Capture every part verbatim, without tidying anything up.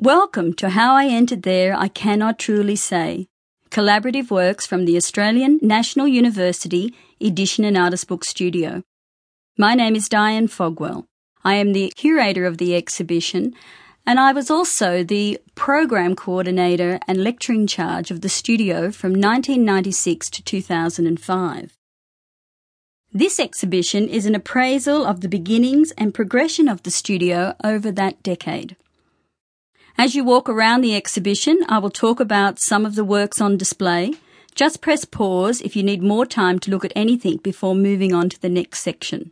Welcome to How I Entered There, I Cannot Truly Say. Collaborative works from the Australian National University Edition and Artist Book Studio. My name is Diane Fogwell. I am the curator of the exhibition, and I was also the program coordinator and lecturer in charge of the studio from nineteen ninety-six to two thousand five. This exhibition is an appraisal of the beginnings and progression of the studio over that decade. As you walk around the exhibition, I will talk about some of the works on display. Just press pause if you need more time to look at anything before moving on to the next section.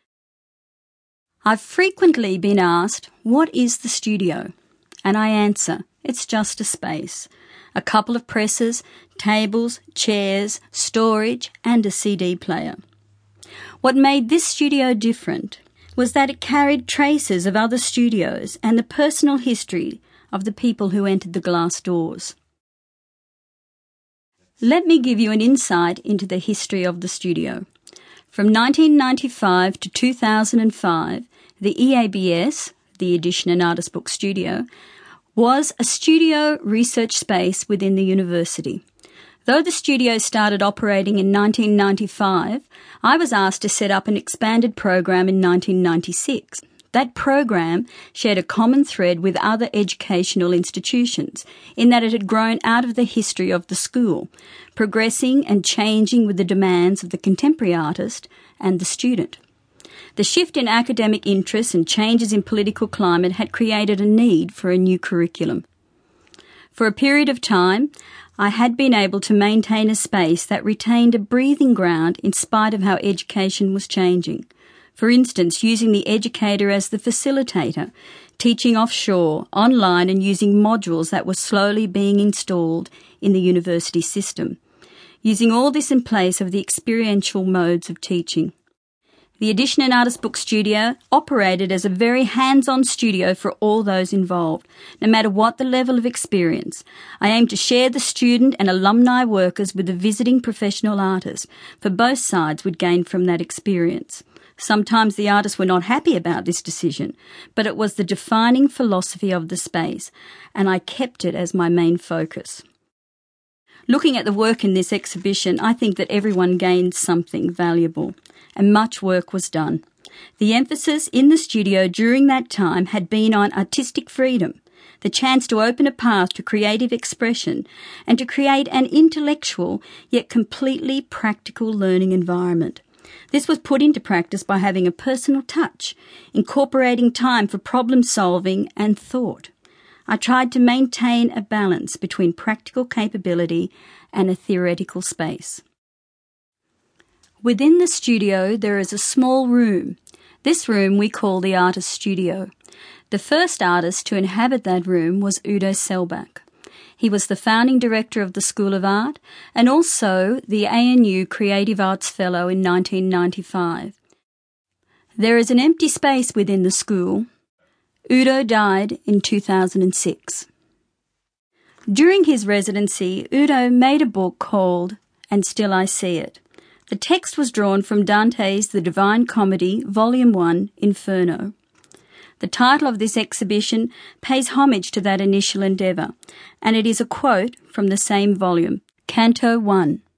I've frequently been asked, what is the studio? And I answer, it's just a space. A couple of presses, tables, chairs, storage, and a C D player. What made this studio different was that it carried traces of other studios and the personal history of the people who entered the glass doors. Let me give you an insight into the history of the studio. From nineteen ninety-five to two thousand five, the E A B S, the Edition and Artist Book Studio, was a studio research space within the university. Though the studio started operating in nineteen ninety-five, I was asked to set up an expanded program in nineteen ninety-six. That program shared a common thread with other educational institutions in that it had grown out of the history of the school, progressing and changing with the demands of the contemporary artist and the student. The shift in academic interests and changes in political climate had created a need for a new curriculum. For a period of time, I had been able to maintain a space that retained a breathing ground in spite of how education was changing. For instance, using the educator as the facilitator, teaching offshore, online, and using modules that were slowly being installed in the university system. Using all this in place of the experiential modes of teaching. The Edition and Artist Book Studio operated as a very hands-on studio for all those involved, no matter what the level of experience. I aim to share the student and alumni workers with the visiting professional artists, for both sides would gain from that experience. Sometimes the artists were not happy about this decision, but it was the defining philosophy of the space, and I kept it as my main focus. Looking at the work in this exhibition, I think that everyone gained something valuable, and much work was done. The emphasis in the studio during that time had been on artistic freedom, the chance to open a path to creative expression, and to create an intellectual yet completely practical learning environment. This was put into practice by having a personal touch, incorporating time for problem solving and thought. I tried to maintain a balance between practical capability and a theoretical space. Within the studio, there is a small room. This room we call the artist studio. The first artist to inhabit that room was Udo Selbach. He was the founding director of the School of Art and also the A N U Creative Arts Fellow in nineteen ninety-five. There is an empty space within the school. Udo died in two thousand six. During his residency, Udo made a book called And Still I See It. The text was drawn from Dante's The Divine Comedy, Volume one, Inferno. The title of this exhibition pays homage to that initial endeavour, and it is a quote from the same volume, Canto one.